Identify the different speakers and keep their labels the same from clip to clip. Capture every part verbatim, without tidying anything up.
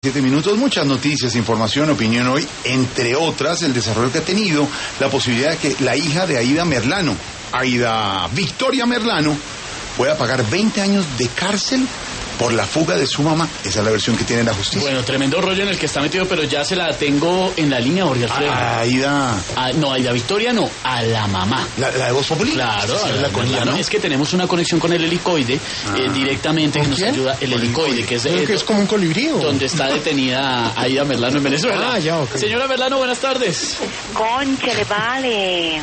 Speaker 1: Siete minutos, muchas noticias, información, opinión hoy, entre otras el desarrollo que ha tenido la posibilidad de que la hija de Aida Merlano, Aida Victoria Merlano, pueda pagar veinte años de cárcel por la fuga de su mamá. Esa es la versión que tiene la justicia.
Speaker 2: Bueno, tremendo rollo en el que está metido, pero ya se la tengo en la línea, Jorge Alfredo.
Speaker 1: Ah, Aida.
Speaker 2: Ah, no, Aida Victoria no, a la mamá.
Speaker 1: ¿La, la de Voz Populi?
Speaker 2: Claro,
Speaker 1: Sí,
Speaker 2: la,
Speaker 1: la con ella,
Speaker 2: ¿no?
Speaker 1: ¿no?
Speaker 2: Es que tenemos una conexión con el helicoide
Speaker 1: ah.
Speaker 2: eh, directamente que nos
Speaker 3: quién?
Speaker 2: ayuda. El helicoide, que es, eh,
Speaker 3: que es como un colibrí.
Speaker 2: donde está detenida Aida Merlano en Venezuela.
Speaker 3: Ah, ya, ok.
Speaker 2: Señora Merlano, buenas tardes.
Speaker 4: Cónchale, vale.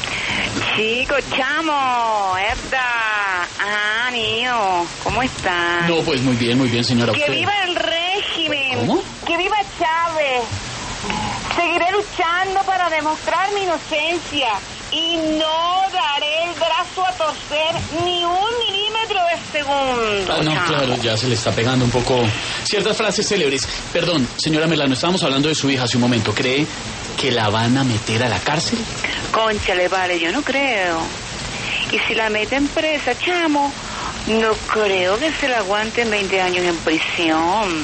Speaker 4: Chico, chamo, Edda. Ah, niño, ¿cómo estás?
Speaker 2: No, pues muy bien, muy bien, señora.
Speaker 4: Que
Speaker 2: Usted.
Speaker 4: viva el régimen.
Speaker 2: ¿Cómo?
Speaker 4: Que viva Chávez. Seguiré luchando para demostrar mi inocencia y no daré el brazo a torcer ni un milímetro de segundo.
Speaker 2: Ah, no,
Speaker 4: chamo.
Speaker 2: claro, ya se le está pegando un poco ciertas frases célebres. Perdón, señora Merlano, estábamos hablando de su hija hace un momento. ¿Cree que la van a meter a la cárcel?
Speaker 4: Cónchale, vale, yo no creo. Y si la meten presa, chamo, no creo que se la aguanten veinte años en prisión.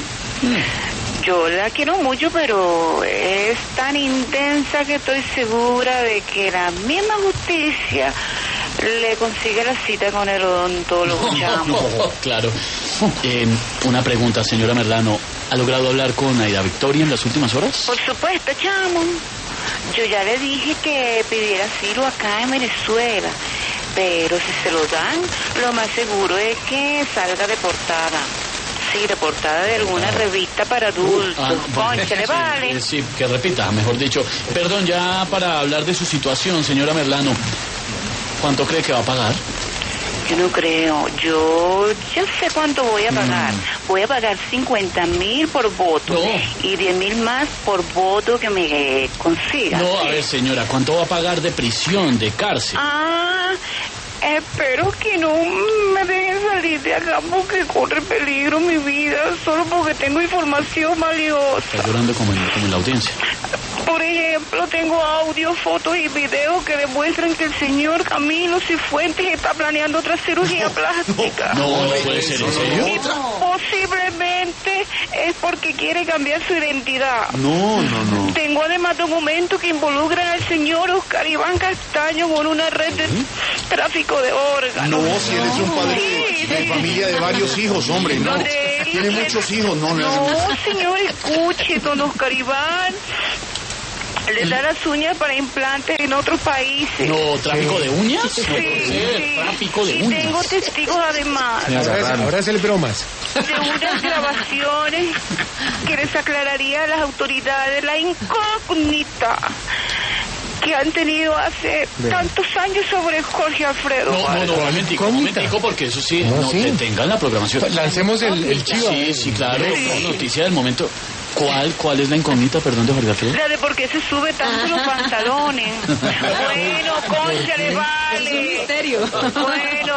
Speaker 2: Mm.
Speaker 4: Yo la quiero mucho, pero es tan intensa que estoy segura de que la misma justicia le consigue la cita con el odontólogo, chamo.
Speaker 2: Claro. Eh, una pregunta, señora Merlano. ¿Ha logrado hablar con Aida Victoria en las últimas horas?
Speaker 4: Por supuesto, chamo. Yo ya le dije que pidiera asilo acá en Venezuela, pero si se lo dan, lo más seguro es que salga deportada. Sí, deportada de alguna revista para adultos.
Speaker 2: Ah,
Speaker 4: Cónchale,
Speaker 2: sí,
Speaker 4: vale.
Speaker 2: eh, Sí, que repita, mejor dicho. Perdón, ya para hablar de su situación, señora Merlano, ¿cuánto cree que va a pagar?
Speaker 4: Yo no creo. Yo ya sé cuánto voy a pagar.
Speaker 2: Mm.
Speaker 4: Voy a pagar cincuenta mil por voto.
Speaker 2: No.
Speaker 4: Y diez mil más por voto que me consiga.
Speaker 2: No, a ver, señora, ¿cuánto va a pagar de prisión, de cárcel?
Speaker 4: Ah, espero que no me dejen salir de acá porque corre peligro mi vida, solo porque tengo información valiosa.
Speaker 2: Está llorando como en, como en la audiencia.
Speaker 4: Por ejemplo, tengo audio, fotos y videos que demuestran que el señor Camilo Cifuentes está planeando otra cirugía plástica.
Speaker 2: No, no puede ser, ¿en serio?
Speaker 4: Y posiblemente es porque quiere cambiar su identidad.
Speaker 1: No, no, no.
Speaker 4: Tengo además documentos que involucran al señor Oscar Iván Castaño con una red de tráfico de órganos.
Speaker 1: No, si él es un padre
Speaker 4: Sí,
Speaker 1: de, de
Speaker 4: sí.
Speaker 1: familia de varios hijos, hombre, no.
Speaker 4: Donde él-
Speaker 1: Tiene muchos hijos, no, no.
Speaker 4: No, señor, escuche, don Oscar Iván. Le da las uñas para implantes en otros países.
Speaker 2: No, ¿tráfico de uñas?
Speaker 4: Sí,
Speaker 2: No puede ser,
Speaker 4: sí.
Speaker 2: tráfico de
Speaker 4: Y
Speaker 2: uñas.
Speaker 4: tengo testigos además
Speaker 3: Ahora, ahora es el bromas.
Speaker 4: de unas grabaciones que les aclararía a las autoridades la incógnita que han tenido hace
Speaker 3: Bien.
Speaker 4: tantos años sobre Jorge Alfredo.
Speaker 2: No, no, no, un momentico, un
Speaker 3: Incógnita.
Speaker 2: momentico, porque eso sí,
Speaker 3: ¿Cómo
Speaker 2: no,
Speaker 3: así?
Speaker 2: detengan la programación.
Speaker 3: Lancemos el, el chivo.
Speaker 2: Sí, sí, claro,
Speaker 4: Sí.
Speaker 2: noticia del momento. ¿Cuál, cuál es la incógnita, perdón, de Jorge Alfredo?
Speaker 4: La de por qué se sube tanto los pantalones. Bueno, cónchale, vale.
Speaker 5: Es un misterio.
Speaker 4: Bueno.